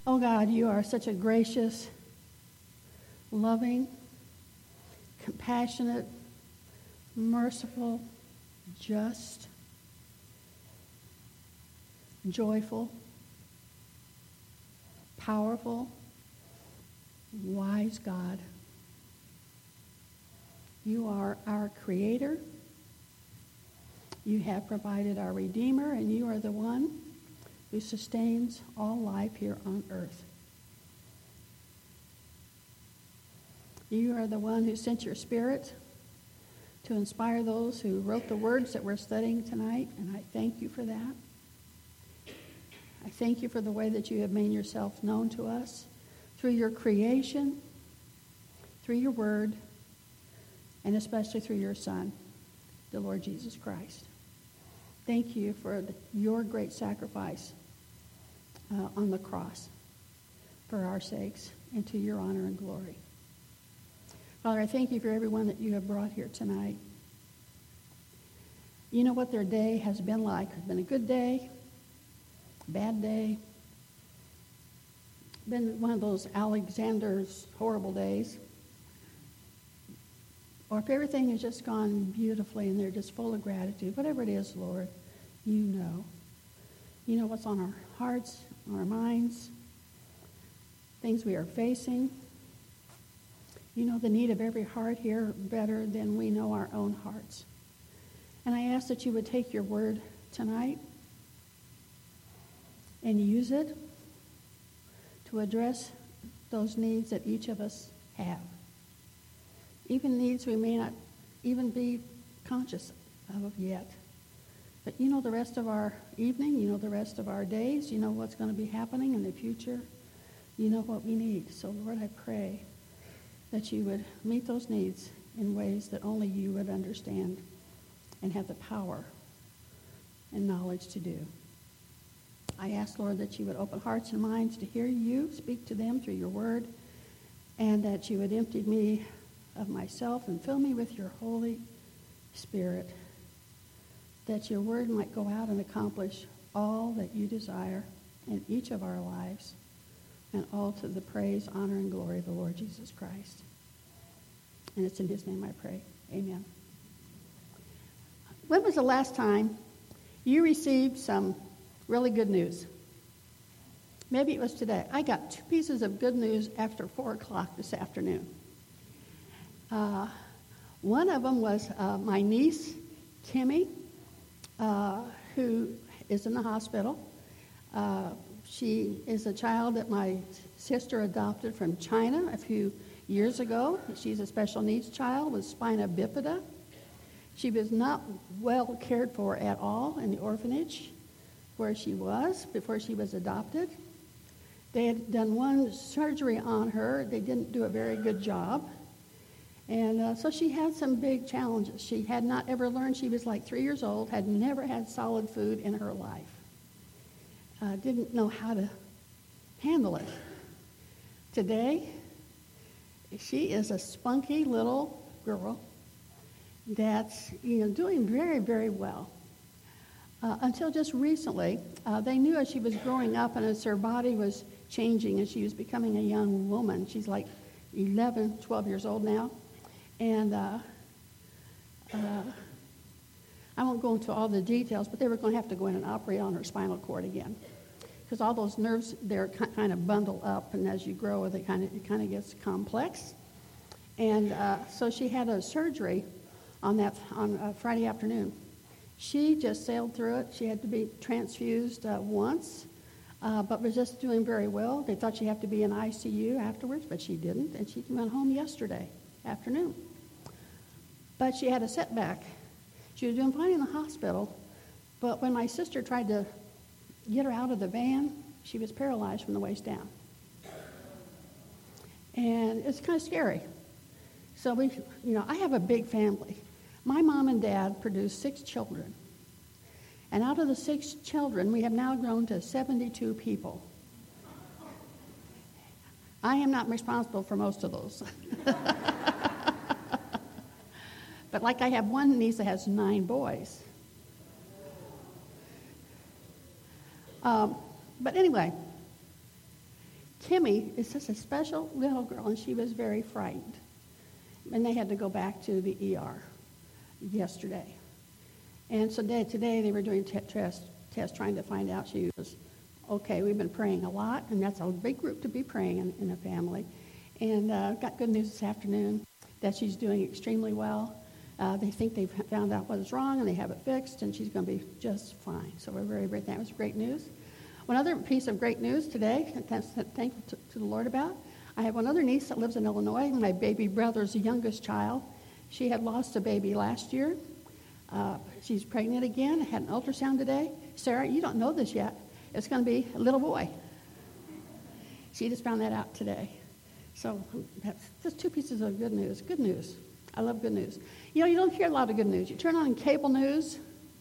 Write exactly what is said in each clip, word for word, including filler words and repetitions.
Oh God, you are such a gracious, loving, compassionate, merciful, just, joyful, powerful, wise God. You are our Creator. You have provided our Redeemer, and you are the one who sustains all life here on earth. You are the one who sent your Spirit to inspire those who wrote the words that we're studying tonight, and I thank you for that. I thank you for the way that you have made yourself known to us through your creation, through your word, and especially through your Son, the Lord Jesus Christ. Thank you for the, your great sacrifice uh, on the cross for our sakes and to your honor and glory. Father, I thank you for everyone that you have brought here tonight. You know what their day has been like. It's been a good day, bad day, been one of those Alexander's horrible days. Or if everything has just gone beautifully and they're just full of gratitude, whatever it is, Lord, you know. You know what's on our hearts, on our minds, things we are facing. You know the need of every heart here better than we know our own hearts. And I ask that you would take your word tonight and use it to address those needs that each of us have. Even needs we may not even be conscious of yet. But you know the rest of our evening, you know the rest of our days, you know what's going to be happening in the future. You know what we need. So Lord, I pray that you would meet those needs in ways that only you would understand and have the power and knowledge to do. I ask, Lord, that you would open hearts and minds to hear you, speak to them through your word, and that you would empty me of myself and fill me with your Holy Spirit, that your word might go out and accomplish all that you desire in each of our lives, and all to the praise, honor, and glory of the Lord Jesus Christ. And it's in his name I pray. Amen. When was the last time you received some really good news? Maybe it was today. I got two pieces of good news after four o'clock this afternoon. Uh, one of them was uh, my niece, Timmy, uh, who is in the hospital. Uh, she is a child that my sister adopted from China a few years ago. She's a special needs child with spina bifida. She was not well cared for at all in the orphanage where she was before she was adopted. They had done one surgery on her. They didn't do a very good job. And uh, so she had some big challenges. She had not ever learned. She was like three years old, had never had solid food in her life. Uh, didn't know how to handle it. Today, she is a spunky little girl that's, you know, doing very, very well. Uh, until just recently, uh, they knew as she was growing up and as her body was changing and she was becoming a young woman. She's like eleven, twelve years old now. And uh, uh, I won't go into all the details, but they were going to have to go in and operate on her spinal cord again. Because all those nerves, they're kind of bundle up, and as you grow, they kind of, it kind of gets complex. And uh, so she had a surgery on that on uh, Friday afternoon. She just sailed through it. She had to be transfused uh, once, uh, but was just doing very well. They thought she'd have to be in I C U afterwards, but she didn't, and she went home yesterday afternoon. But she had a setback. She was doing fine in the hospital, but when my sister tried to get her out of the van, she was paralyzed from the waist down. And it's kind of scary. So we, you know, I have a big family. My mom and dad produced six children. And out of the six children, we have now grown to seventy-two people. I am not responsible for most of those. But like I have one niece that has nine boys. Um, but anyway, Kimmy is just a special little girl, and she was very frightened. And they had to go back to the E R yesterday. And so they, today they were doing t- test, test trying to find out she was okay. We've been praying a lot, and that's a big group to be praying in, in a family. And uh, got good news this afternoon that she's doing extremely well. Uh, they think they've found out what is wrong, and they have it fixed, and she's going to be just fine. So we're very, very, that was great news. One other piece of great news today, that's thankful to, to the Lord about, I have one other niece that lives in Illinois, my baby brother's youngest child. She had lost a baby last year. Uh, she's pregnant again. I had an ultrasound today. Sarah, you don't know this yet. It's going to be a little boy. She just found that out today. So that's just two pieces of good news. Good news. I love good news. You know, you don't hear a lot of good news. You turn on cable news,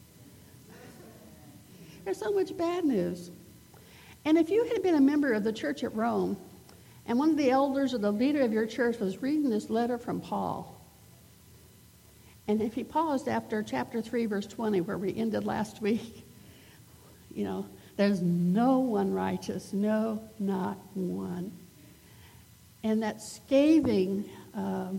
there's so much bad news. And if you had been a member of the church at Rome, and one of the elders or the leader of your church was reading this letter from Paul, and if he paused after chapter three, verse twenty, where we ended last week, you know, there's no one righteous, no, not one. And that scathing um,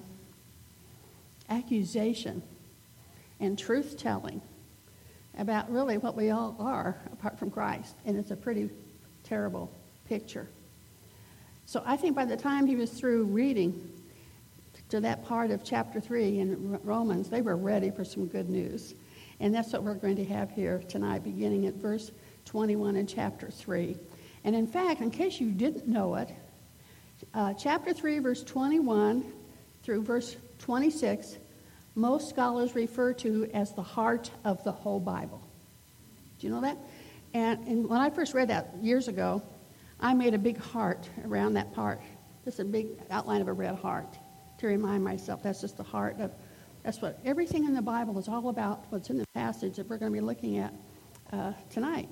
accusation and truth-telling about really what we all are apart from Christ. And it's a pretty terrible picture. So I think by the time he was through reading to that part of chapter three in Romans, they were ready for some good news. And that's what we're going to have here tonight, beginning at verse twenty-one in chapter three. And in fact, in case you didn't know it, uh, chapter three, verse twenty-one through verse twenty-six, most scholars refer to as the heart of the whole Bible. Do you know that? And, and when I first read that years ago, I made a big heart around that part, just a big outline of a red heart, to remind myself that's just the heart of, that's what everything in the Bible is all about, what's in the passage that we're going to be looking at uh, tonight.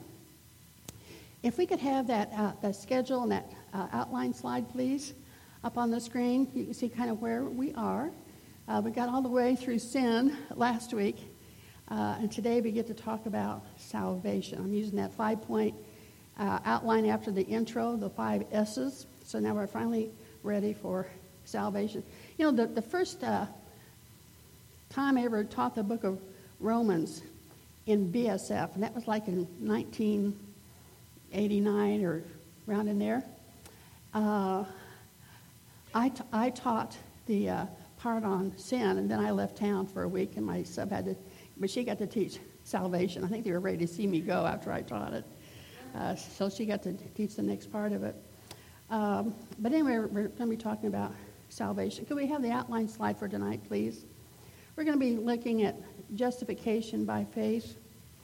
If we could have that, uh, that schedule and that uh, outline slide, please, up on the screen. You can see kind of where we are. Uh, we got all the way through sin last week, uh, and today we get to talk about salvation. I'm using that five-point uh, outline after the intro, the five S's. So now we're finally ready for salvation. You know, the, the first uh, time I ever taught the book of Romans in B S F, and that was like in nineteen eighty-nine or around in there, uh, I, t- I taught the uh, part on sin, and then I left town for a week, and my sub had to, but she got to teach salvation. I think they were ready to see me go after I taught it. Uh, so she got to teach the next part of it. Um, but anyway, we're, we're going to be talking about salvation. Could we have the outline slide for tonight, please? We're going to be looking at justification by faith.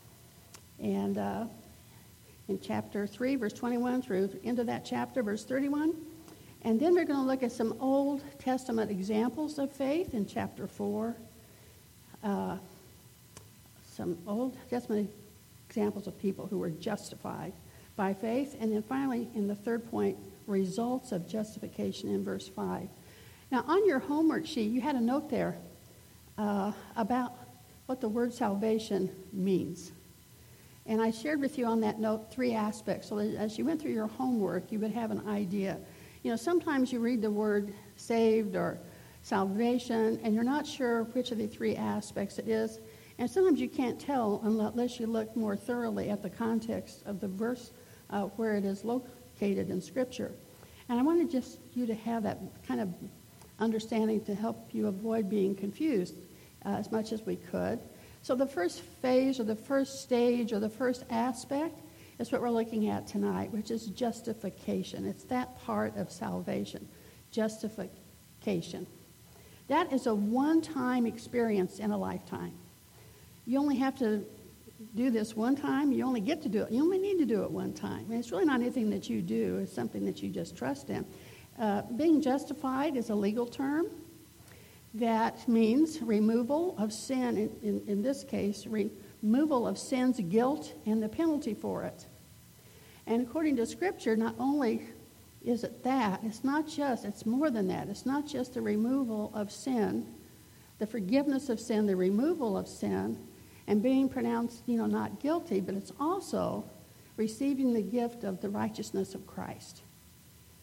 And uh, in chapter three, verse twenty-one through into that chapter, verse thirty-one. And then we're going to look at some Old Testament examples of faith in chapter four. Uh, some Old Testament examples of people who were justified by faith. And then finally, in the third point, results of justification in verse five. Now, on your homework sheet, you had a note there uh, about what the word salvation means. And I shared with you on that note three aspects. So as you went through your homework, you would have an idea. You know, sometimes you read the word saved or salvation, and you're not sure which of the three aspects it is. And sometimes you can't tell unless you look more thoroughly at the context of the verse uh, where it is located in Scripture. And I wanted just you to have that kind of understanding to help you avoid being confused uh, as much as we could. So the first phase or the first stage or the first aspect is what we're looking at tonight, which is justification. It's that part of salvation, justification. That is a one-time experience in a lifetime. You only have to do this one time. You only get to do it. You only need to do it one time. And it's really not anything that you do. It's something that you just trust in. Uh, being justified is a legal term. That means removal of sin, in, in, in this case, removal of sin's guilt and the penalty for it. And according to Scripture, not only is it that, it's not just, it's more than that. It's not just the removal of sin, the forgiveness of sin, the removal of sin, and being pronounced, you know, not guilty, but it's also receiving the gift of the righteousness of Christ.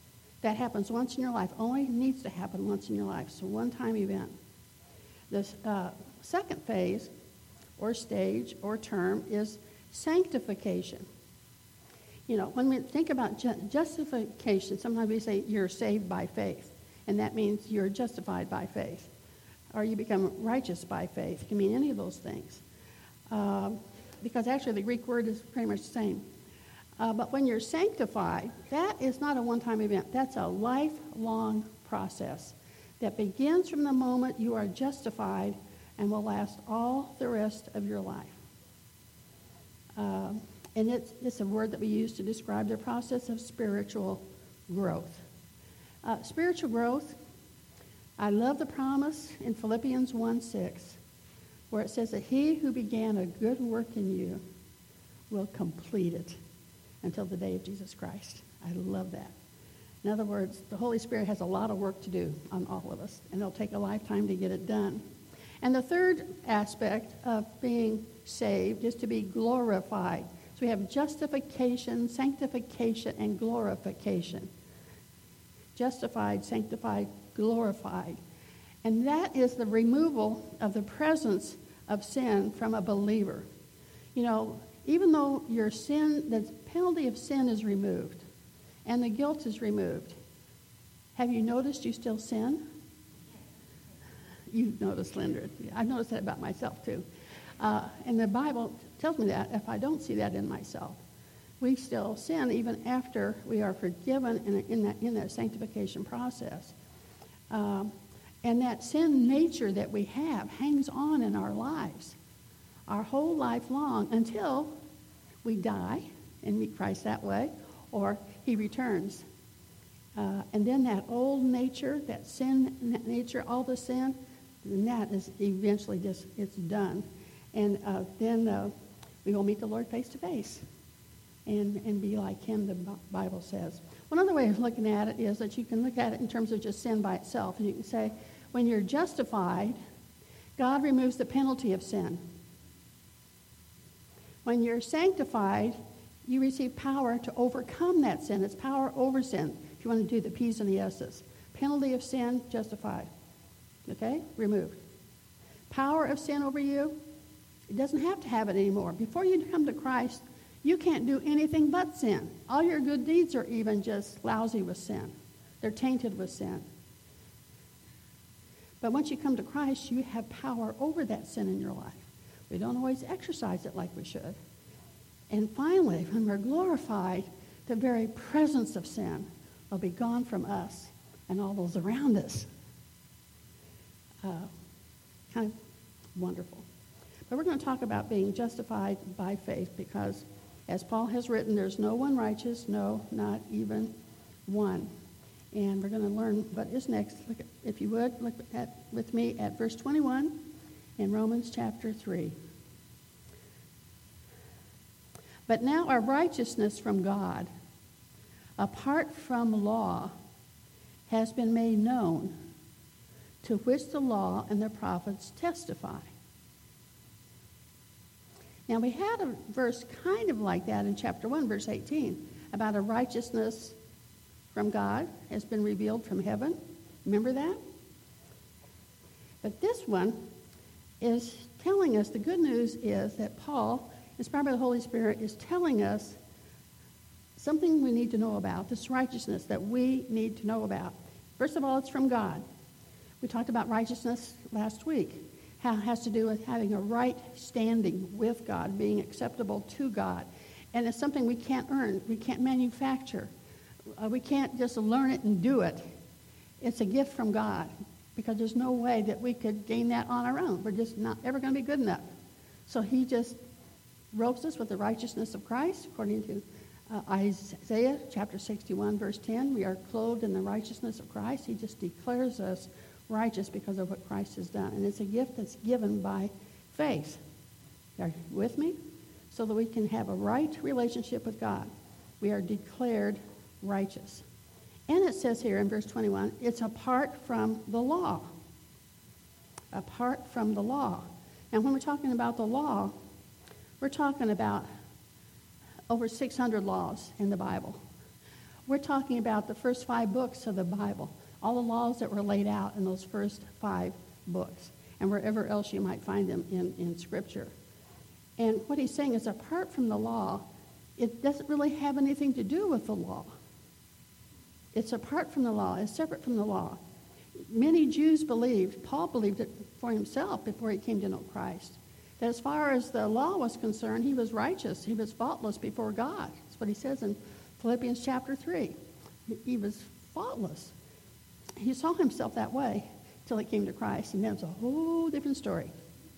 That happens once in your life. Only needs to happen once in your life. It's a one-time event. The uh, second phase, or stage, or term, is sanctification. You know, when we think about ju- justification, sometimes we say you're saved by faith, and that means you're justified by faith, or you become righteous by faith. It can mean any of those things, um, because actually the Greek word is pretty much the same. Uh, but when you're sanctified, that is not a one-time event. That's a lifelong process that begins from the moment you are justified and will last all the rest of your life. Um, And it's, it's a word that we use to describe the process of spiritual growth. Uh, spiritual growth, I love the promise in Philippians one six, where it says that he who began a good work in you will complete it until the day of Jesus Christ. I love that. In other words, the Holy Spirit has a lot of work to do on all of us, and it'll take a lifetime to get it done. And the third aspect of being saved is to be glorified. So we have justification, sanctification, and glorification. Justified, sanctified, glorified. And that is the removal of the presence of sin from a believer. You know, even though your sin, the penalty of sin is removed and the guilt is removed, have you noticed you still sin? You've noticed, Linda. I've noticed that about myself, too. Uh, and the Bible tells me that if I don't see that in myself. We still sin even after we are forgiven in, in, that, in that sanctification process. Um, and that sin nature that we have hangs on in our lives, our whole life long, until we die and meet Christ that way, or he returns. Uh, and then that old nature, that sin that nature, all the sin, and that is eventually just, it's done. And uh, then uh, we will meet the Lord face to face and, and be like him, the Bible says. One other way of looking at it is that you can look at it in terms of just sin by itself. And you can say, when you're justified, God removes the penalty of sin. When you're sanctified, you receive power to overcome that sin. It's power over sin, if you want to do the P's and the S's. Penalty of sin, justified. Okay? Removed. Power of sin over you, it doesn't have to have it anymore. Before you come to Christ, you can't do anything but sin. All your good deeds are even just lousy with sin. They're tainted with sin. But once you come to Christ, you have power over that sin in your life. We don't always exercise it like we should. And finally, when we're glorified, the very presence of sin will be gone from us and all those around us. Uh, kind of wonderful. But we're going to talk about being justified by faith because, as Paul has written, there's no one righteous, no, not even one. And we're going to learn what is next. Look at, if you would, look at with me at verse twenty-one in Romans chapter three. But now our righteousness from God, apart from law, has been made known, to which the law and the prophets testify. Now, we had a verse kind of like that in chapter one, verse eighteen, about a righteousness from God has been revealed from heaven. Remember that? But this one is telling us, the good news is that Paul, inspired by the Holy Spirit, is telling us something we need to know about, this righteousness that we need to know about. First of all, it's from God. We talked about righteousness last week, how it has to do with having a right standing with God, being acceptable to God. And it's something we can't earn, we can't manufacture. Uh, we can't just learn it and do it. It's a gift from God because there's no way that we could gain that on our own. We're just not ever going to be good enough. So he just robes us with the righteousness of Christ, according to uh, Isaiah chapter sixty-one, verse ten. We are clothed in the righteousness of Christ. He just declares us righteous because of what Christ has done. And it's a gift that's given by faith. Are you with me? So that we can have a right relationship with God. We are declared righteous. And it says here in verse twenty-one, it's apart from the law. Apart from the law. And when we're talking about the law, we're talking about over six hundred laws in the Bible. We're talking about the first five books of the Bible, all the laws that were laid out in those first five books, and wherever else you might find them in, in Scripture. And what he's saying is, apart from the law, it doesn't really have anything to do with the law. It's apart from the law. It's separate from the law. Many Jews believed, Paul believed it for himself before he came to know Christ, that as far as the law was concerned, he was righteous. He was faultless before God. That's what he says in Philippians chapter three. He was faultless. He saw himself that way until he came to Christ, and then it's a whole different story.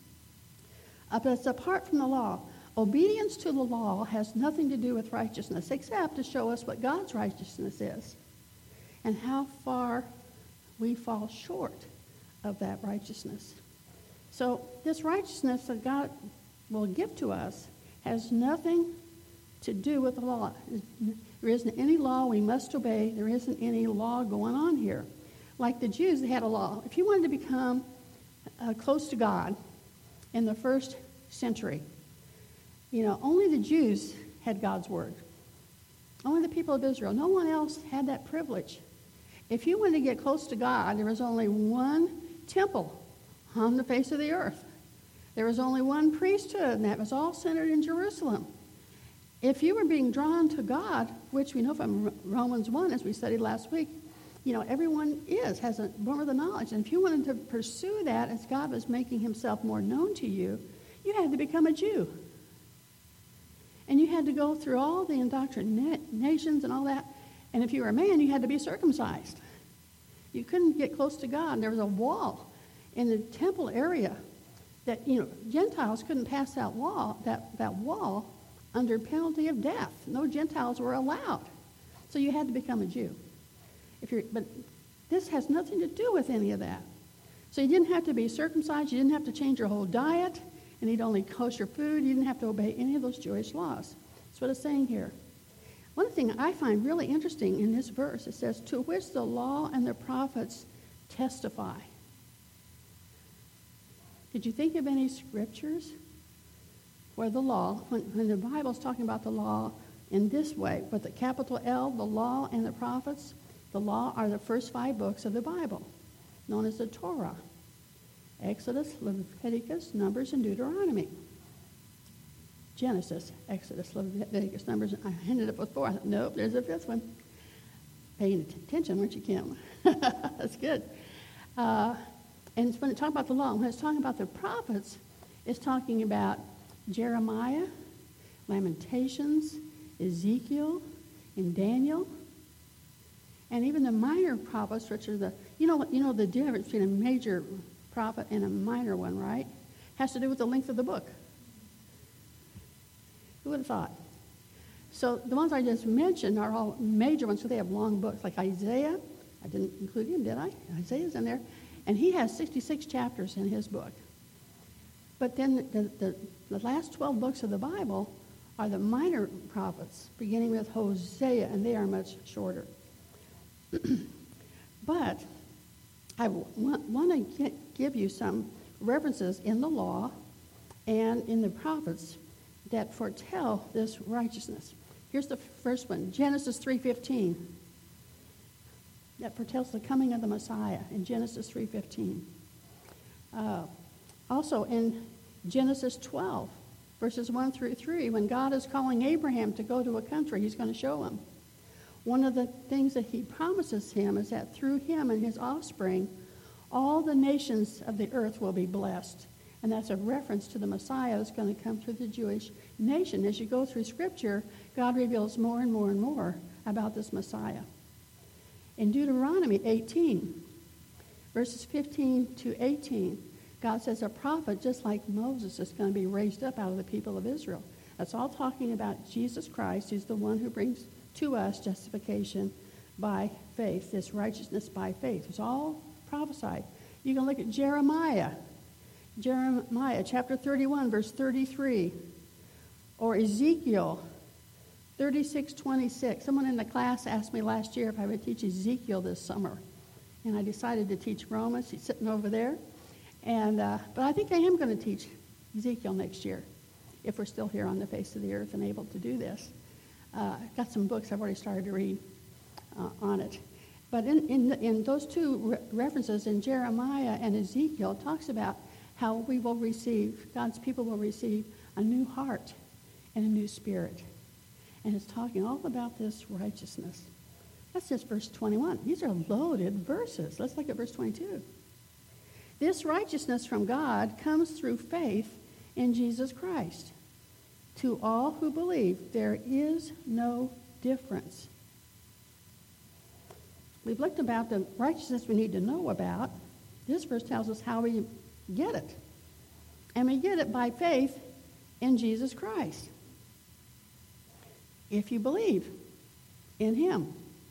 Uh, but it's apart from the law. Obedience to the law has nothing to do with righteousness, except to show us what God's righteousness is and how far we fall short of that righteousness. So this righteousness that God will give to us has nothing to do with the law. There isn't any law we must obey. There isn't any law going on here. Like the Jews, they had a law. If you wanted to become uh, close to God in the first century, you know, only the Jews had God's word. Only the people of Israel. No one else had that privilege. If you wanted to get close to God, there was only one temple on the face of the earth. There was only one priesthood, and that was all centered in Jerusalem. If you were being drawn to God, which we know from Romans one, as we studied last week, you know, everyone is, has a born with the knowledge. And if you wanted to pursue that as God was making himself more known to you, you had to become a Jew. And you had to go through all the indoctrinations and all that. And if you were a man, you had to be circumcised. You couldn't get close to God. There was a wall in the temple area that, you know, Gentiles couldn't pass that wall, that, that wall under penalty of death. No Gentiles were allowed. So you had to become a Jew. If you're, but this has nothing to do with any of that. So you didn't have to be circumcised. You didn't have to change your whole diet and eat only kosher food. You didn't have to obey any of those Jewish laws. That's what it's saying here. One thing I find really interesting in this verse, it says, to which the law and the prophets testify. Did you think of any scriptures where the law, when, when the Bible's talking about the law in this way, with the capital L, the law and the prophets, the law are the first five books of the Bible, known as the Torah. Exodus, Leviticus, Numbers, and Deuteronomy. Genesis, Exodus, Leviticus, Numbers. I ended up with four. I thought, nope, there's a fifth one. Paying attention, weren't you, Kim? That's good. Uh, and when it's talking about the law, when it's talking about the prophets, it's talking about Jeremiah, Lamentations, Ezekiel, and Daniel, and even the minor prophets, which are the, you know, you know the difference between a major prophet and a minor one, right? Has to do with the length of the book. Who would have thought? So the ones I just mentioned are all major ones, so they have long books, like Isaiah. I didn't include him, did I? Isaiah's in there. And he has sixty-six chapters in his book. But then the, the, the last twelve books of the Bible are the minor prophets, beginning with Hosea, and they are much shorter. But I want, want to get, give you some references in the law and in the prophets that foretell this righteousness. Here's the first one, Genesis three fifteen. That foretells the coming of the Messiah in Genesis three fifteen. Uh, also in Genesis twelve, verses one through three, when God is calling Abraham to go to a country, he's going to show him. One of the things that he promises him is that through him and his offspring, all the nations of the earth will be blessed. And that's a reference to the Messiah that's going to come through the Jewish nation. As you go through Scripture, God reveals more and more and more about this Messiah. In Deuteronomy eighteen, verses fifteen to eighteen, God says a prophet just like Moses is going to be raised up out of the people of Israel. That's all talking about Jesus Christ, who's the one who brings to us justification by faith, this righteousness by faith. It's all prophesied. You can look at Jeremiah. Jeremiah chapter thirty-one, verse thirty-three. Or Ezekiel thirty-six twenty-six. Someone in the class asked me last year if I would teach Ezekiel this summer. And I decided to teach Romans. He's sitting over there. And uh, but I think I am going to teach Ezekiel next year, if we're still here on the face of the earth and able to do this. Uh, I've got some books I've already started to read. uh, on it. But in, in, in those two re- references in Jeremiah and Ezekiel, it talks about how we will receive, God's people will receive a new heart and a new spirit. And it's talking all about this righteousness. That's just verse twenty-one. These are loaded verses. Let's look at verse twenty-two. This righteousness from God comes through faith in Jesus Christ. To all who believe, there is no difference. We've looked about the righteousness we need to know about. This verse tells us how we get it. And we get it by faith in Jesus Christ. If you believe in him.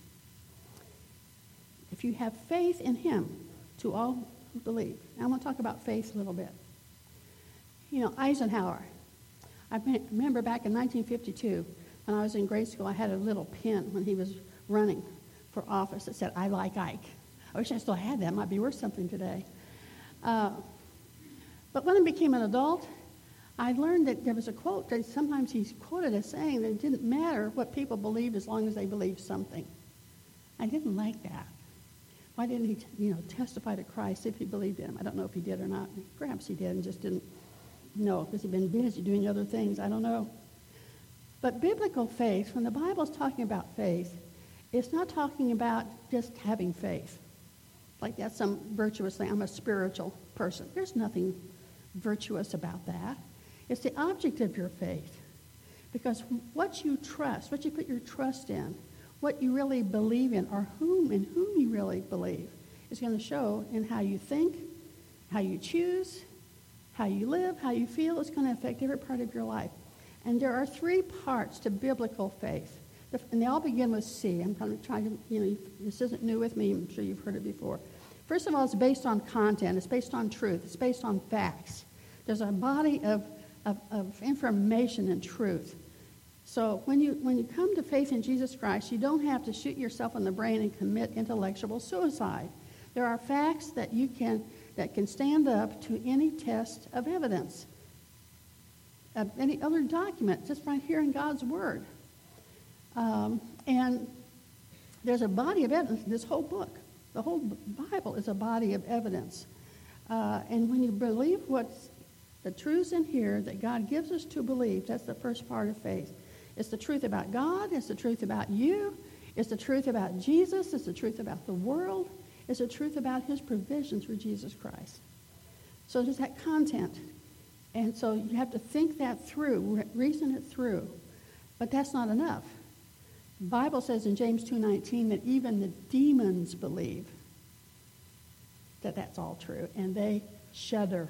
If you have faith in him, to all who believe. Now I want to talk about faith a little bit. You know, Eisenhower. I remember back in nineteen fifty-two, when I was in grade school, I had a little pin when he was running for office that said, "I like Ike." I wish I still had that. It might be worth something today. Uh, but when I became an adult, I learned that there was a quote that sometimes he's quoted as saying that it didn't matter what people believed as long as they believed something. I didn't like that. Why didn't he, you know, testify to Christ if he believed in him? I don't know if he did or not. Perhaps he did and just didn't know because he'd been busy doing other things. I don't know. But biblical faith, when the Bible's talking about faith, it's not talking about just having faith. Like that's some virtuous thing. I'm a spiritual person. There's nothing virtuous about that. It's the object of your faith. Because what you trust, what you put your trust in, what you really believe in, or whom and whom you really believe, is going to show in how you think, how you choose, how you live, how you feel. It's going to affect every part of your life. And there are three parts to biblical faith. And they all begin with C. I'm kind of trying to, you know, this isn't new with me. I'm sure you've heard it before. First of all, it's based on content. It's based on truth. It's based on facts. There's a body of, of, of information and truth. So when you when you come to faith in Jesus Christ, you don't have to shoot yourself in the brain and commit intellectual suicide. There are facts that you can that can stand up to any test of evidence, of any other document, just right here in God's Word. Um, and there's a body of evidence. This whole book, the whole Bible is a body of evidence. Uh, and when you believe what's the truths in here that God gives us to believe, that's the first part of faith. It's the truth about God. It's the truth about you. It's the truth about Jesus. It's the truth about the world. It's the truth about his provision through Jesus Christ. So there's that content. And so you have to think that through, re- reason it through. But that's not enough. The Bible says in James two nineteen that even the demons believe that that's all true, and they shudder.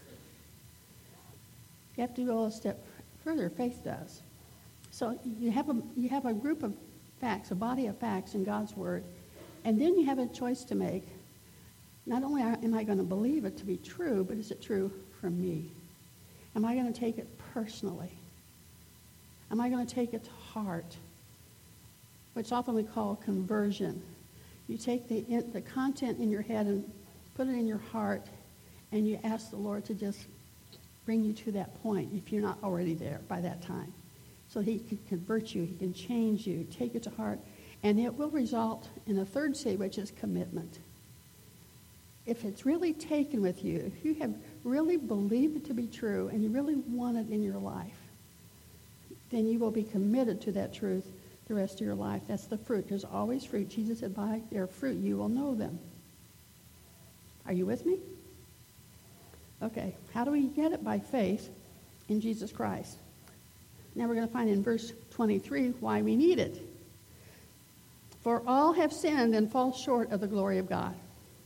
You have to go a step further. Faith does. So you have a you have a group of facts, a body of facts in God's Word, and then you have a choice to make. Not only am I going to believe it to be true, but is it true for me? Am I going to take it personally? Am I going to take it to heart? Which often we call conversion. You take the in, the content in your head and put it in your heart, and you ask the Lord to just bring you to that point if you're not already there by that time. So he can convert you, he can change you, take it to heart, and it will result in a third C, which is commitment. If it's really taken with you, if you have really believed it to be true and you really want it in your life, then you will be committed to that truth the rest of your life. That's the fruit. There's always fruit. Jesus said, by their fruit you will know them. Are you with me? Okay, how do we get it? By faith in Jesus Christ. Now we're going to find in verse twenty-three why we need it. For all have sinned and fall short of the glory of God.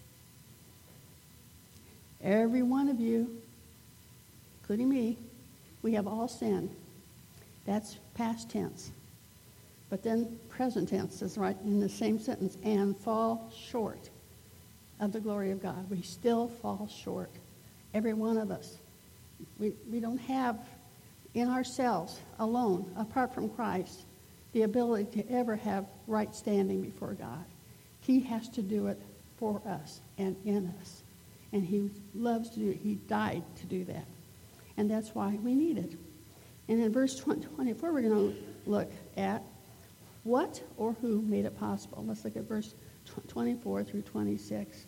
Every one of you, including me, we have all sinned. That's past tense. But then present tense is right in the same sentence, and fall short of the glory of God. We still fall short. Every one of us. We, we don't have in ourselves alone, apart from Christ, the ability to ever have right standing before God. He has to do it for us and in us. And he loves to do it. He died to do that. And that's why we need it. And in verse twenty-four, we're going to look at What or who made it possible? Let's look at verse twenty-four through twenty-six.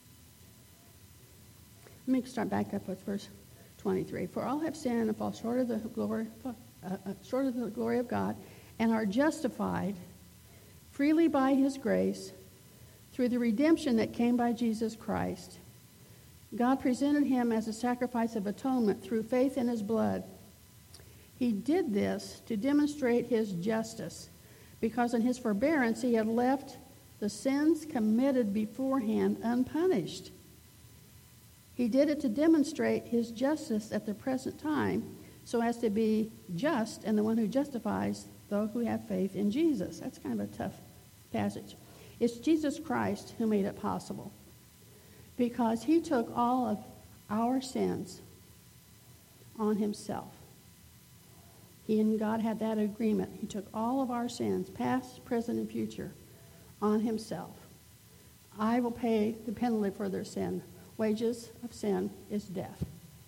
Let me start back up with verse twenty-three. For all have sinned and fall short of the glory, uh, uh, short of the glory of God, and are justified freely by his grace through the redemption that came by Jesus Christ. God presented him as a sacrifice of atonement through faith in his blood. He did this to demonstrate his justice, because in his forbearance he had left the sins committed beforehand unpunished. He did it to demonstrate his justice at the present time, so as to be just and the one who justifies those who have faith in Jesus. That's kind of a tough passage. It's Jesus Christ who made it possible, because he took all of our sins on himself. He and God had that agreement. He took all of our sins, past, present, and future, on himself. I will pay the penalty for their sin. Wages of sin is death.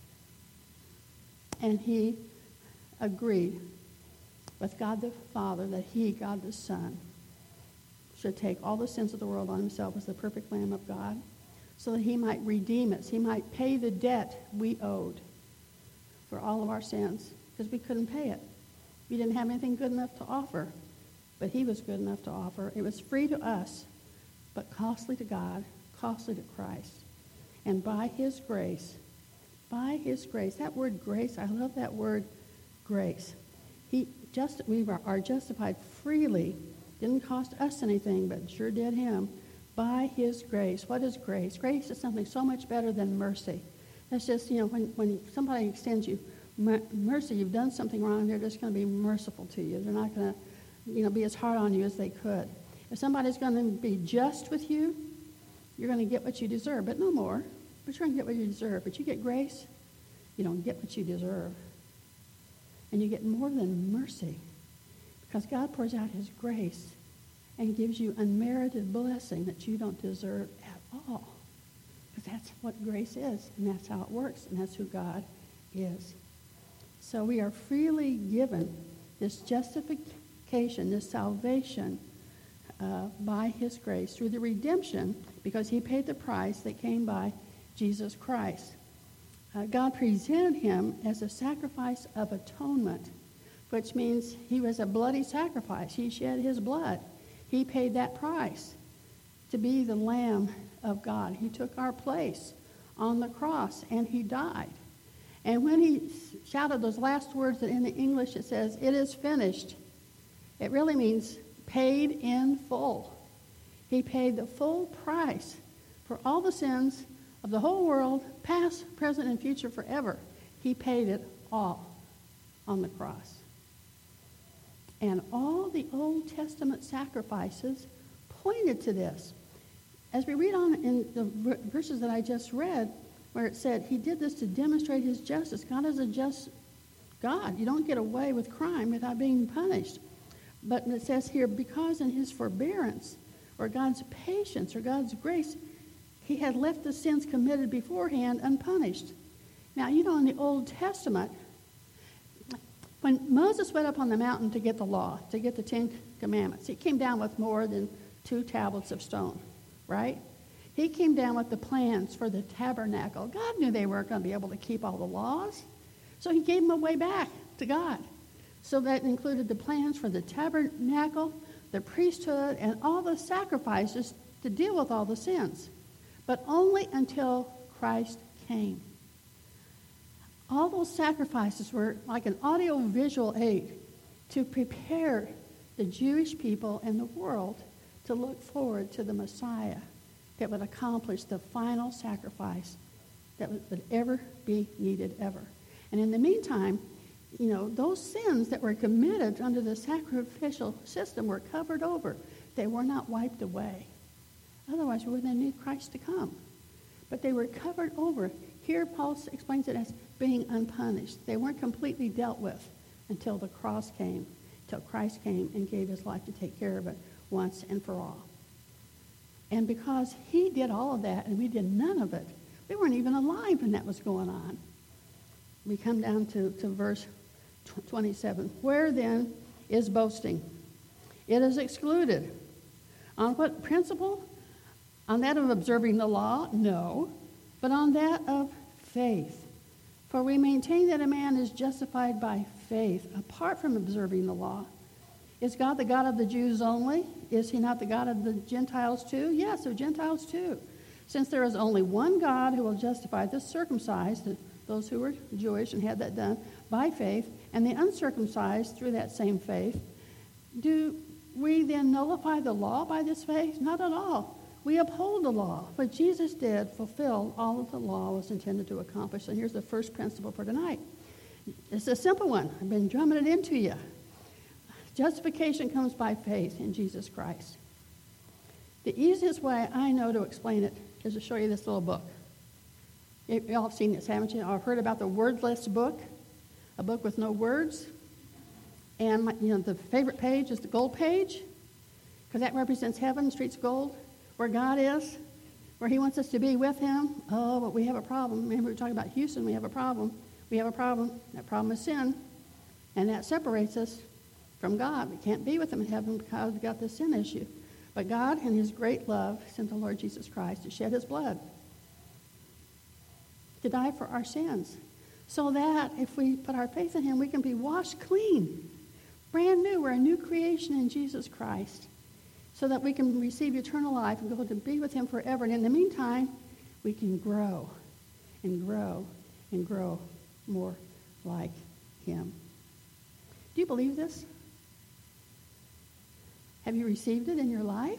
And he agreed with God the Father that he, God the Son, should take all the sins of the world on himself as the perfect Lamb of God, so that he might redeem us. He might pay the debt we owed for all of our sins, because we couldn't pay it. We didn't have anything good enough to offer, but he was good enough to offer. It was free to us, but costly to God, costly to Christ. And by his grace, by his grace, that word grace, I love that word grace. He just we are justified freely. Didn't cost us anything, but sure did him. By his grace. What is grace? Grace is something so much better than mercy. That's just, you know, when, when somebody extends you mercy, you've done something wrong, they're just going to be merciful to you. They're not going to, you know, be as hard on you as they could. If somebody's going to be just with you, you're going to get what you deserve, but no more. But you're going to get what you deserve. But you get grace, you don't get what you deserve. And you get more than mercy, because God pours out his grace and gives you unmerited blessing that you don't deserve at all. Because that's what grace is, and that's how it works, and that's who God is. So we are freely given this justification, this salvation uh, by his grace through the redemption, because he paid the price that came by Jesus Christ. Uh, God presented him as a sacrifice of atonement, which means he was a bloody sacrifice. He shed his blood. He paid that price to be the Lamb of God. He took our place on the cross, and he died. And when he shouted those last words that in the English it says, "It is finished," it really means paid in full. He paid the full price for all the sins of the whole world, past, present, and future, forever. He paid it all on the cross. And all the Old Testament sacrifices pointed to this. As we read on in the verses that I just read, where it said he did this to demonstrate his justice. God is a just God. You don't get away with crime without being punished. But it says here, because in his forbearance, or God's patience, or God's grace, he had left the sins committed beforehand unpunished. Now, you know, in the Old Testament, when Moses went up on the mountain to get the law, to get the Ten Commandments, he came down with more than two tablets of stone, right? He came down with the plans for the tabernacle. God knew they weren't going to be able to keep all the laws, so he gave them a way back to God. So that included the plans for the tabernacle, the priesthood, and all the sacrifices to deal with all the sins. But only until Christ came. All those sacrifices were like an audio-visual aid to prepare the Jewish people and the world to look forward to the Messiah that would accomplish the final sacrifice that would ever be needed ever. And in the meantime, you know, those sins that were committed under the sacrificial system were covered over. They were not wiped away. Otherwise, we wouldn't have needed Christ to come. But they were covered over. Here, Paul explains it as being unpunished. They weren't completely dealt with until the cross came, until Christ came and gave his life to take care of it once and for all. And because he did all of that and we did none of it, we weren't even alive when that was going on. We come down to, to verse twenty-seven. Where then is boasting? It is excluded. On what principle? On that of observing the law? No. But on that of faith. For we maintain that a man is justified by faith, apart from observing the law. Is God the God of the Jews only? Is he not the God of the Gentiles too? Yes, of Gentiles too. Since there is only one God who will justify the circumcised, those who were Jewish and had that done, by faith, and the uncircumcised through that same faith, do we then nullify the law by this faith? Not at all. We uphold the law. What Jesus did fulfilled all that the law was intended to accomplish. And here's the first principle for tonight. It's a simple one. I've been drumming it into you. Justification comes by faith in Jesus Christ. The easiest way I know to explain it is to show you this little book. You all have seen this, haven't you? I've heard about the wordless book, a book with no words. And my, you know, the favorite page is the gold page, because that represents heaven, streets of gold, where God is, where he wants us to be with him. Oh, but we have a problem. Remember, we were talking about Houston. We have a problem. We have a problem. That problem is sin, and that separates us from God. We can't be with him in heaven because we've got this sin issue. But God, in his great love, sent the Lord Jesus Christ to shed his blood, to die for our sins, so that if we put our faith in him, we can be washed clean, brand new. We're a new creation in Jesus Christ, so that we can receive eternal life and go to be with him forever. And in the meantime, we can grow and grow and grow more like him. Do you believe this? Have you received it in your life?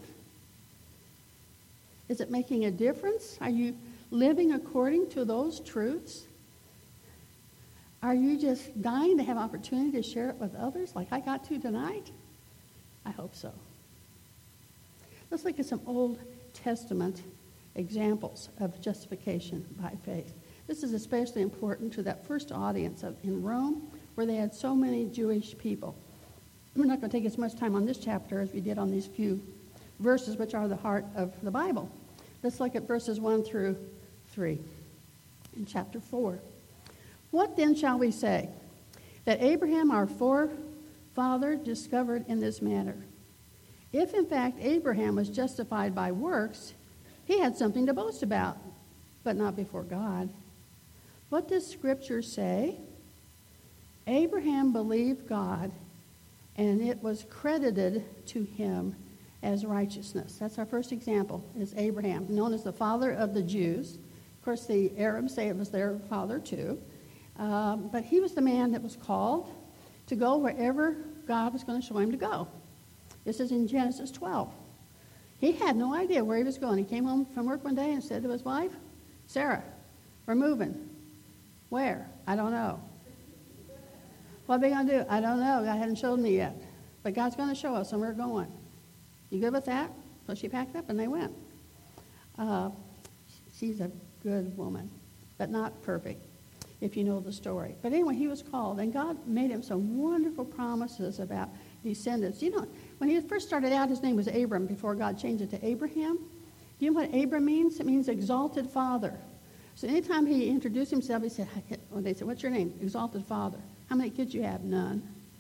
Is it making a difference? Are you living according to those truths? Are you just dying to have opportunity to share it with others like I got to tonight? I hope so. Let's look at some Old Testament examples of justification by faith. This is especially important to that first audience of, in Rome, where they had so many Jewish people. We're not going to take as much time on this chapter as we did on these few verses, which are the heart of the Bible. Let's look at verses one through three in chapter four. What then shall we say? That Abraham, our forefather, discovered in this matter. If, in fact, Abraham was justified by works, he had something to boast about, but not before God. What does Scripture say? Abraham believed God, and it was credited to him as righteousness. That's our first example, is Abraham, known as the father of the Jews. Of course, the Arabs say it was their father too. Um, but he was the man that was called to go wherever God was going to show him to go. This is in Genesis twelve. He had no idea where he was going. He came home from work one day and said to his wife, Sarah, we're moving. Where? I don't know. What are they going to do? I don't know. God hadn't showed me yet. But God's going to show us, and we're going. You good with that? So she packed up, and they went. Uh, she's a good woman, but not perfect, if you know the story. But anyway, he was called, and God made him some wonderful promises about descendants. You know, when he first started out, his name was Abram before God changed it to Abraham. Do you know what Abram means? It means exalted father. So anytime he introduced himself, he said, well, they said, what's your name? Exalted father. How many kids you have? None.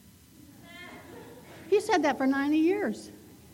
He said that for ninety years.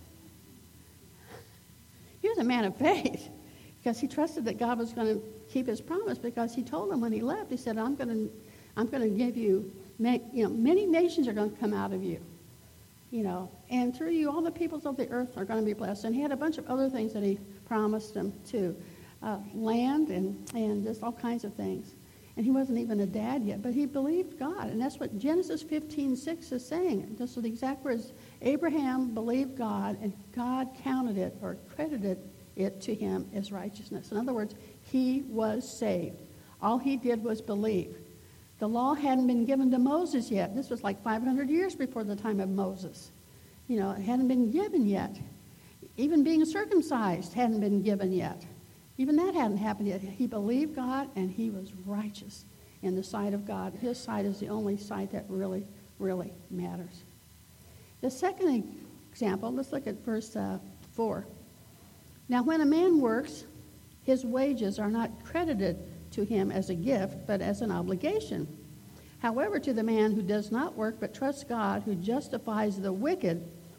He was a man of faith because he trusted that God was going to keep his promise, because he told him when he left, he said, I'm going to I'm going to give you, you know, many nations are going to come out of you, you know, and through you all the peoples of the earth are going to be blessed. And he had a bunch of other things that he promised them too, uh, land and, and just all kinds of things. And he wasn't even a dad yet, but he believed God. And that's what Genesis fifteen six is saying. Those are the exact words. Abraham believed God, and God counted it or credited it to him as righteousness. In other words, he was saved. All he did was believe. The law hadn't been given to Moses yet. This was like five hundred years before the time of Moses. You know, it hadn't been given yet. Even being circumcised hadn't been given yet. Even that hadn't happened yet. He believed God, and he was righteous in the sight of God. His sight is the only sight that really, really matters. The second example, let's look at verse uh, four. Now, when a man works, his wages are not credited to him as a gift, but as an obligation. However, to the man who does not work but trusts God, who justifies the wicked,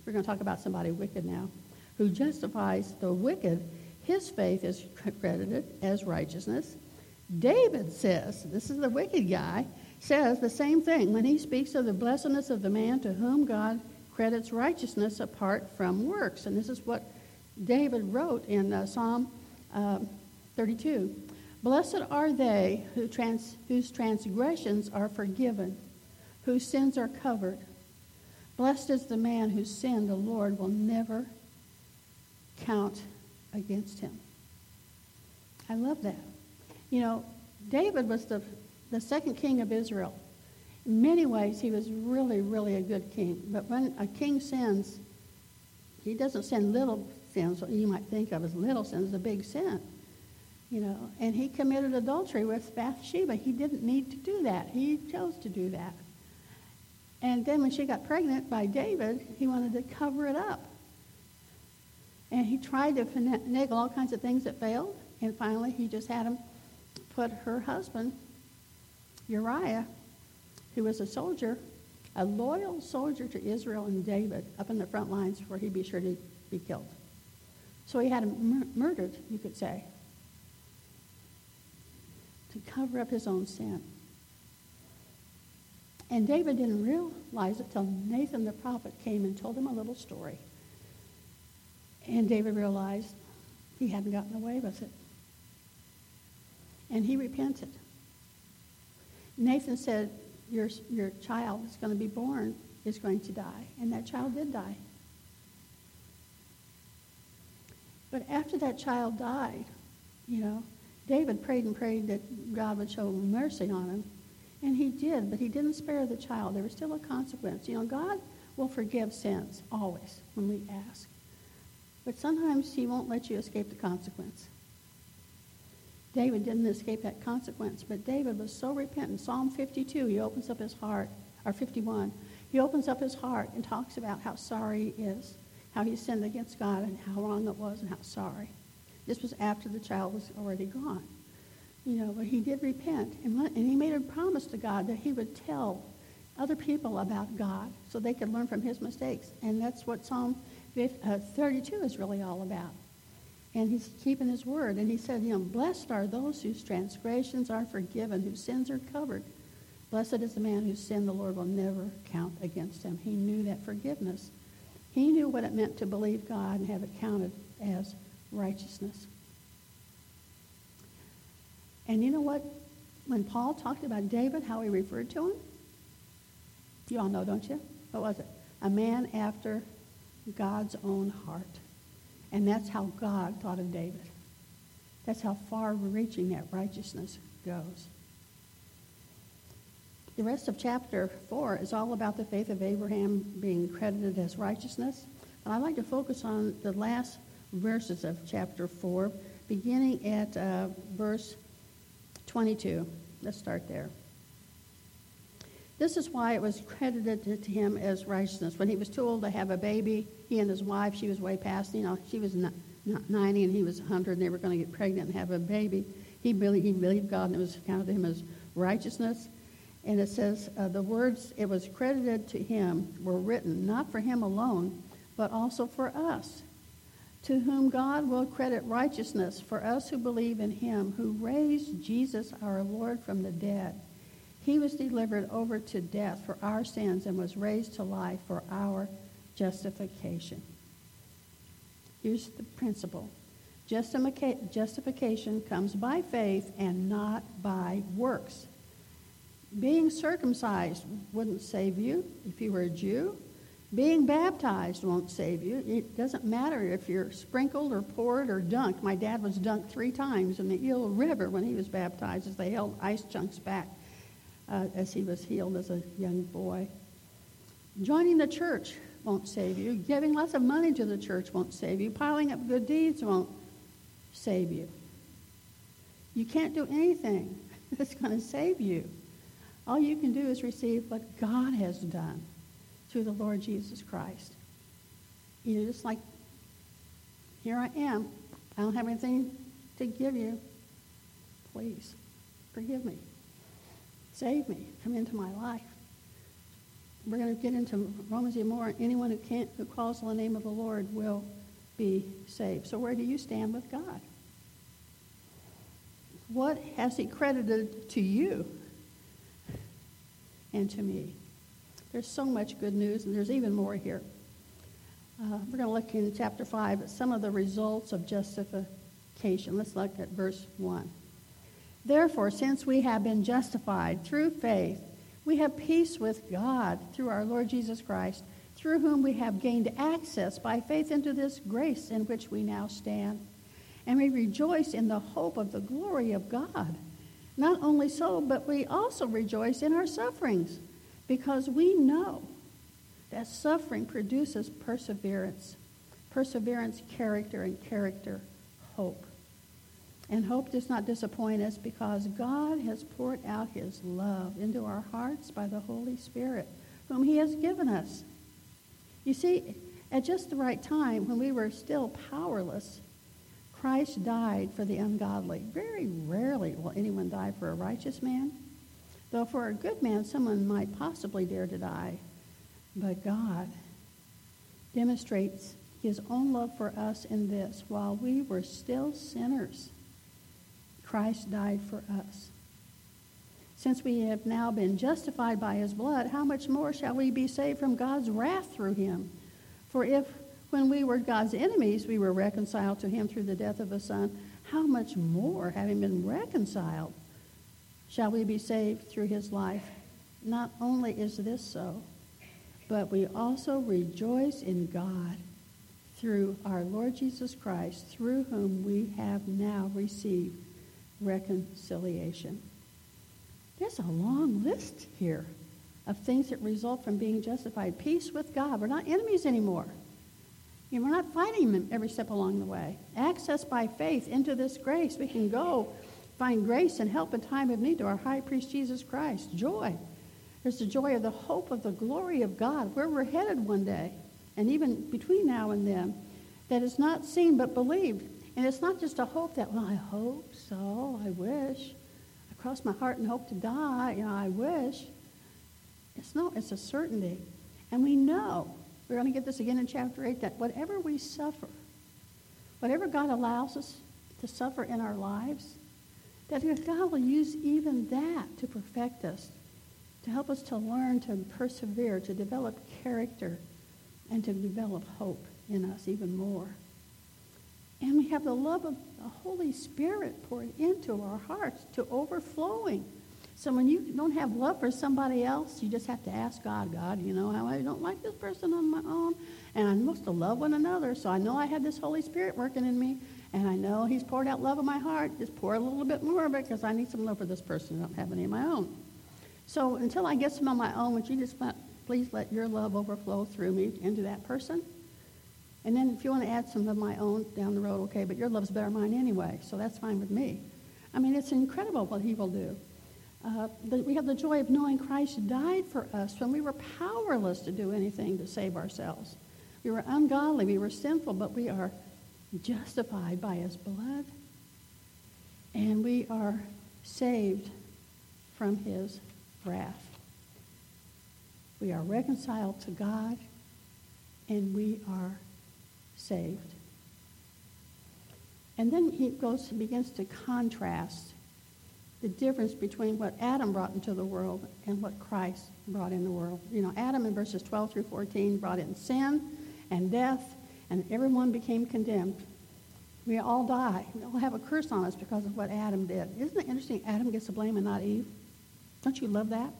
We're going to talk about somebody wicked now. Who justifies the wicked, his faith is credited as righteousness. David says, this is the wicked guy, says the same thing when he speaks of the blessedness of the man to whom God credits righteousness apart from works. And this is what David wrote in uh, Psalm uh, thirty-two. Blessed are they who trans- whose transgressions are forgiven, whose sins are covered. Blessed is the man whose sin the Lord will never count against him. I love that. You know, David was the, the second king of Israel. In many ways, he was really, really a good king. But when a king sins, he doesn't sin little sins, what you might think of as little sins, a big sin. You know, and he committed adultery with Bathsheba. He didn't need to do that. He chose to do that. And then when she got pregnant by David, he wanted to cover it up. And he tried to finagle all kinds of things that failed. And finally, he just had him put her husband, Uriah, who was a soldier, a loyal soldier to Israel and David, up in the front lines where he'd be sure to be killed. So he had him mur- murdered, you could say, to cover up his own sin. And David didn't realize it till Nathan the prophet came and told him a little story. And David realized he hadn't gotten away with it. And he repented. Nathan said, your, your child that's going to be born is going to die. And that child did die. But after that child died, you know, David prayed and prayed that God would show mercy on him. And he did, but he didn't spare the child. There was still a consequence. You know, God will forgive sins, always, when we ask. But sometimes he won't let you escape the consequence. David didn't escape that consequence, but David was so repentant. Psalm fifty-two, he opens up his heart, or fifty-one, he opens up his heart and talks about how sorry he is, how he sinned against God and how wrong it was and how sorry. This was after the child was already gone. You know, but he did repent, and, and he made a promise to God that he would tell other people about God so they could learn from his mistakes. And that's what Psalm thirty-two is really all about. And he's keeping his word. And he said, you know, blessed are those whose transgressions are forgiven, whose sins are covered. Blessed is the man whose sin the Lord will never count against him. He knew that forgiveness. He knew what it meant to believe God and have it counted as righteousness. And you know what? When Paul talked about David, how he referred to him, you all know, don't you? What was it? A man after God's own heart. And that's how God thought of David. That's how far-reaching that righteousness goes. The rest of chapter four is all about the faith of Abraham being credited as righteousness. And I'd like to focus on the last verses of chapter four, beginning at uh, verse twenty-two. Let's start there. This is why it was credited to, to him as righteousness. When he was too old to have a baby, he and his wife, she was way past, you know, she was not, not ninety and he was one hundred, and they were going to get pregnant and have a baby. He believed, he believed God, and it was counted to him as righteousness. And it says, uh, the words, it was credited to him, were written, not for him alone, but also for us, to whom God will credit righteousness, for us who believe in him, who raised Jesus our Lord from the dead. He was delivered over to death for our sins and was raised to life for our justification. Here's the principle. Justification comes by faith and not by works. Being circumcised wouldn't save you if you were a Jew. Being baptized won't save you. It doesn't matter if you're sprinkled or poured or dunked. My dad was dunked three times in the Eel River when he was baptized as they held ice chunks back uh, as he was healed as a young boy. Joining the church won't save you. Giving lots of money to the church won't save you. Piling up good deeds won't save you. You can't do anything that's going to save you. All you can do is receive what God has done through the Lord Jesus Christ. You know, just like, here I am. I don't have anything to give you. Please, forgive me. Save me. Come into my life. we're going to get into Romans even more. Anyone who can't, who calls on the name of the Lord will be saved. So where do you stand with God? What has he credited to you and to me? There's so much good news, and there's even more here. Uh, we're going to look in chapter five at some of the results of justification. Let's look at verse one. Therefore, since we have been justified through faith, we have peace with God through our Lord Jesus Christ, through whom we have gained access by faith into this grace in which we now stand. And we rejoice in the hope of the glory of God. Not only so, but we also rejoice in our sufferings, because we know that suffering produces perseverance. Perseverance, character, and character, hope. And hope does not disappoint us because God has poured out his love into our hearts by the Holy Spirit, whom he has given us. You see, at just the right time, when we were still powerless, Christ died for the ungodly. Very rarely will anyone die for a righteous man, though for a good man, someone might possibly dare to die. But God demonstrates his own love for us in this: while we were still sinners, Christ died for us. Since we have now been justified by his blood, how much more shall we be saved from God's wrath through him? For if, when we were God's enemies, we were reconciled to him through the death of his Son, how much more, having been reconciled, shall we be saved through his life? Not only is this so, but we also rejoice in God through our Lord Jesus Christ, through whom we have now received reconciliation. There's a long list here of things that result from being justified. Peace with God. We're not enemies anymore. You know, we're not fighting them every step along the way. Access by faith into this grace. We can go find grace and help in time of need to our high priest Jesus Christ. Joy. There's the joy of the hope of the glory of God, where we're headed one day, and even between now and then, that is not seen but believed. And it's not just a hope that, well, I hope so, I wish. I cross my heart and hope to die, you know, I wish. It's no, it's a certainty. And we know, we're going to get this again in chapter eight, that whatever we suffer, whatever God allows us to suffer in our lives, that God will use even that to perfect us, to help us to learn, to persevere, to develop character, and to develop hope in us even more. And we have the love of the Holy Spirit poured into our hearts to overflowing. So when you don't have love for somebody else, you just have to ask God, God, you know, how I don't like this person on my own, and I'm supposed to love one another, so I know I have this Holy Spirit working in me, and I know he's poured out love in my heart. Just pour a little bit more of it, because I need some love for this person. I don't have any of my own. So until I get some on my own, would you just let, please let your love overflow through me into that person? And then if you want to add some of my own down the road, okay, but your love's better than mine anyway, so that's fine with me. I mean, it's incredible what he will do. Uh, the, we have the joy of knowing Christ died for us when we were powerless to do anything to save ourselves. We were ungodly, we were sinful, but we are justified by his blood, and we are saved from his wrath. We are reconciled to God, and we are saved. And then he goes and begins to contrast the difference between what Adam brought into the world and what Christ brought in the world. You know, Adam in verses twelve through fourteen brought in sin and death, and everyone became condemned. We all die. We all have a curse on us because of what Adam did. Isn't it interesting Adam gets the blame and not Eve? Don't you love that?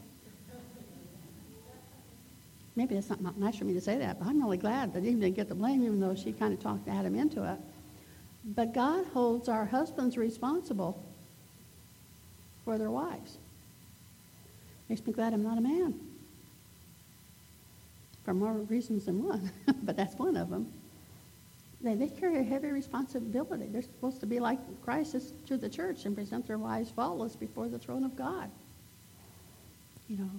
Maybe it's not, not nice for me to say that, but I'm really glad that Eve didn't get the blame, even though she kind of talked Adam into it. But God holds our husbands responsible for their wives. Makes me glad I'm not a man. For more reasons than one, but that's one of them. They, they carry a heavy responsibility. They're supposed to be like Christ is to the church and present their wives faultless before the throne of God. You know.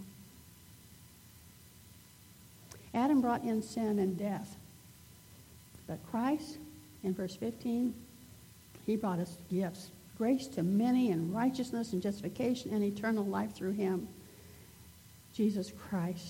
Adam brought in sin and death. But Christ, in verse fifteen, he brought us gifts. Grace to many and righteousness and justification and eternal life through him. Jesus Christ,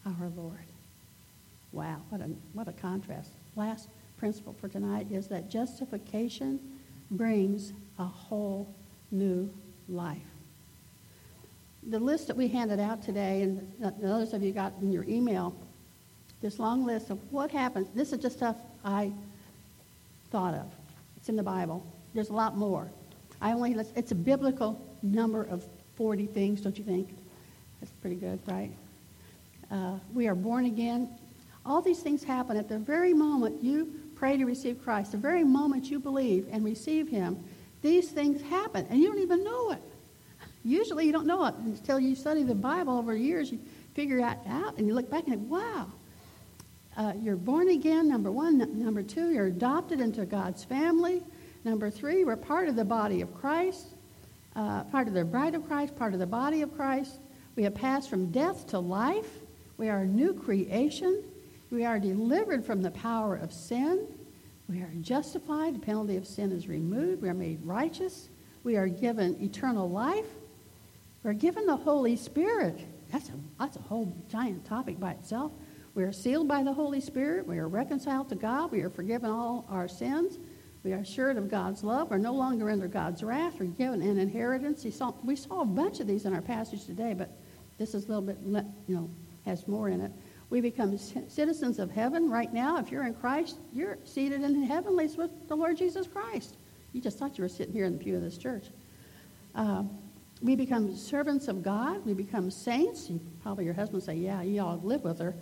our Lord. Wow, what a, what a contrast. Last principle for tonight is that justification brings a whole new life. The list that we handed out today, and the others of you got in your email, this long list of what happens. This is just stuff I thought of. It's in the Bible. There's a lot more. I only it's a biblical number of forty things, don't you think? That's pretty good, right? Uh, we are born again. All these things happen at the very moment you pray to receive Christ, the very moment you believe and receive Him. These things happen, and you don't even know it. Usually you don't know it until you study the Bible over years. You figure it out, and you look back and think, wow. Uh, you're born again, number one. N- number two, you're adopted into God's family. Number three, we're part of the body of Christ, uh, part of the bride of Christ, part of the body of Christ. We have passed from death to life. We are a new creation. We are delivered from the power of sin. We are justified. The penalty of sin is removed. We are made righteous. We are given eternal life. We're given the Holy Spirit. That's a, that's a whole giant topic by itself. We are sealed by the Holy Spirit. We are reconciled to God. We are forgiven all our sins. We are assured of God's love. We're no longer under God's wrath. We're given an inheritance. We saw, we saw a bunch of these in our passage today, but this is a little bit, you know, has more in it. We become citizens of heaven right now. If you're in Christ, you're seated in the heavenlies with the Lord Jesus Christ. You just thought you were sitting here in the pew of this church. Uh, we become servants of God. We become saints. You, probably your husband will say, yeah, you all live with her.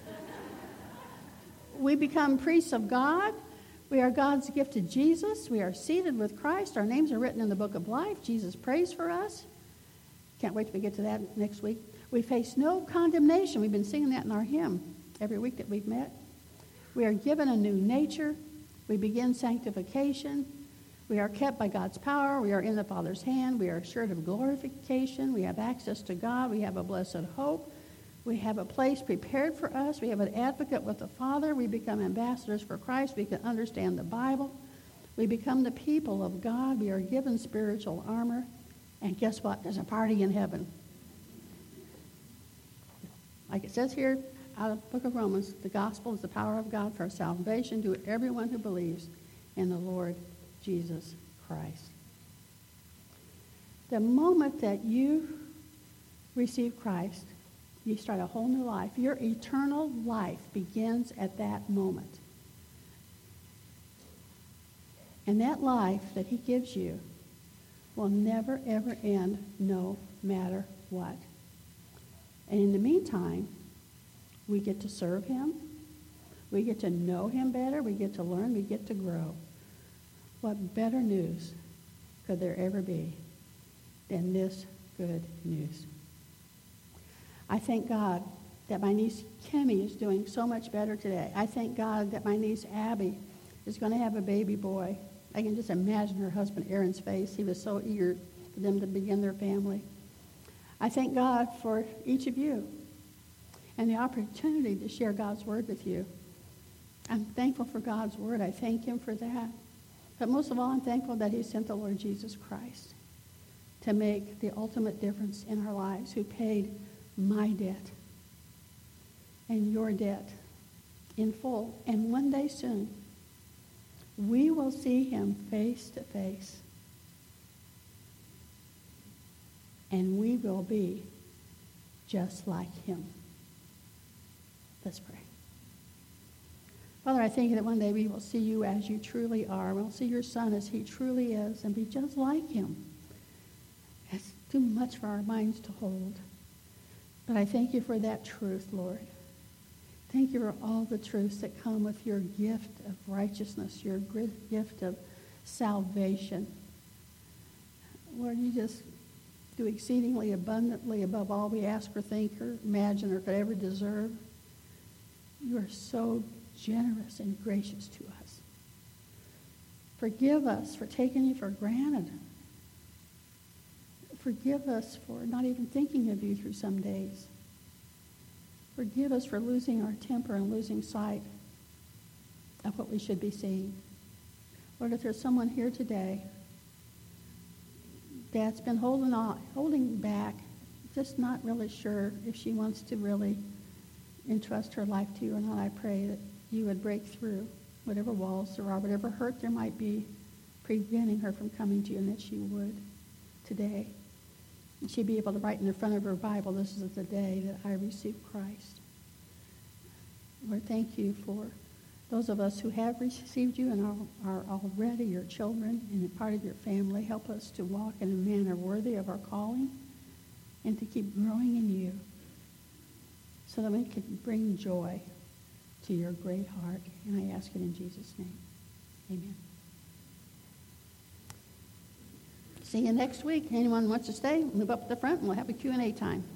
We become priests of God. We are God's gift to Jesus. We are seated with Christ. Our names are written in the book of life. Jesus prays for us. Can't wait till we get to that next week. We face no condemnation. We've been singing that in our hymn every week that we've met. We are given a new nature. We begin sanctification. We are kept by God's power. We are in the Father's hand. We are assured of glorification. We have access to God. We have a blessed hope. We have a place prepared for us. We have an advocate with the Father. We become ambassadors for Christ. We can understand the Bible. We become the people of God. We are given spiritual armor. And guess what? There's a party in heaven. Like it says here out of the book of Romans, the gospel is the power of God for salvation to everyone who believes in the Lord Jesus Christ. The moment that you receive Christ, you start a whole new life. Your eternal life begins at that moment. And that life that He gives you will never, ever end, no matter what. And in the meantime, we get to serve Him. We get to know Him better. We get to learn. We get to grow. What better news could there ever be than this good news? I thank God that my niece Kimmy is doing so much better today. I thank God that my niece Abby is going to have a baby boy. I can just imagine her husband Aaron's face. He was so eager for them to begin their family. I thank God for each of you and the opportunity to share God's word with you. I'm thankful for God's word. I thank Him for that. But most of all, I'm thankful that He sent the Lord Jesus Christ to make the ultimate difference in our lives, who paid my debt and your debt in full. And one day soon, we will see Him face to face. And we will be just like Him. Let's pray. Father, I thank You that one day we will see You as You truly are. We'll see Your Son as He truly is and be just like Him. It's too much for our minds to hold. But I thank You for that truth, Lord. Thank You for all the truths that come with Your gift of righteousness, Your gift of salvation. Lord, You just do exceedingly abundantly above all we ask or think or imagine or could ever deserve. You are so generous and gracious to us. Forgive us for taking You for granted. Forgive us for not even thinking of You through some days. Forgive us for losing our temper and losing sight of what we should be seeing. Lord, if there's someone here today that's been holding on, holding back, just not really sure if she wants to really entrust her life to you, and Lord, I pray that you would break through whatever walls there are, whatever hurt there might be preventing her from coming to you, and that she would today. And she'd be able to write in the front of her Bible, this is the day that I received Christ. Lord, thank you for those of us who have received you and are, are already your children and a part of your family. Help us to walk in a manner worthy of our calling and to keep growing in you so that we can bring joy to your great heart. And I ask it in Jesus' name. Amen. See you next week. Anyone wants to stay, move up to the front and we'll have a Q and A time.